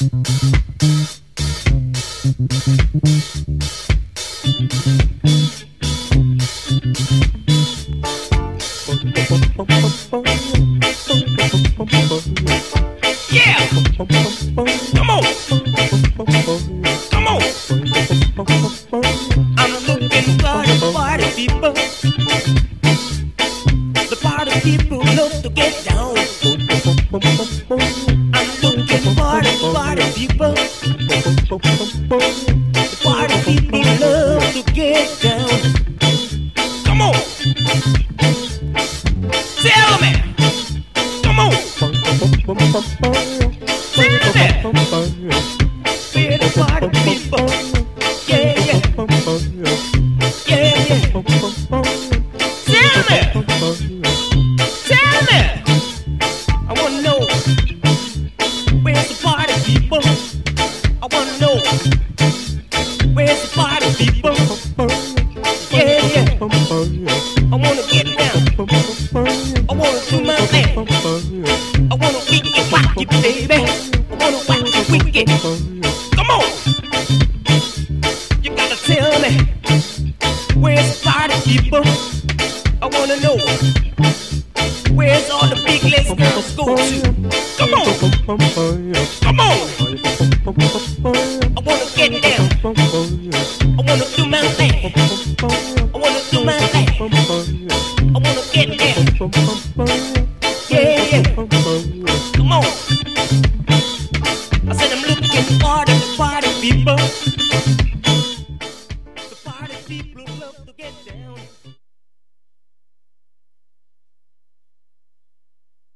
Yeah, come on, come on. I'm looking for the party people. The party people love to get down. I'm looking for the party people. The party people love to get down. Come on, tell me. Come on, tell me. We're the party people. Yeah, yeah, yeah, yeah. Tell me. Tell me, I wanna know where's the party people? I wanna know where's the party people? Yeah, yeah. I wanna get down. I wanna do my thing. I wanna wicked rock you, baby. I wanna rock you wicked. Come on, you gotta tell me where's the party people? I wanna know. Where's all the big legs girls go to? Come on, come on. I wanna get down. I wanna do my thing. I wanna do my thing. I wanna get down.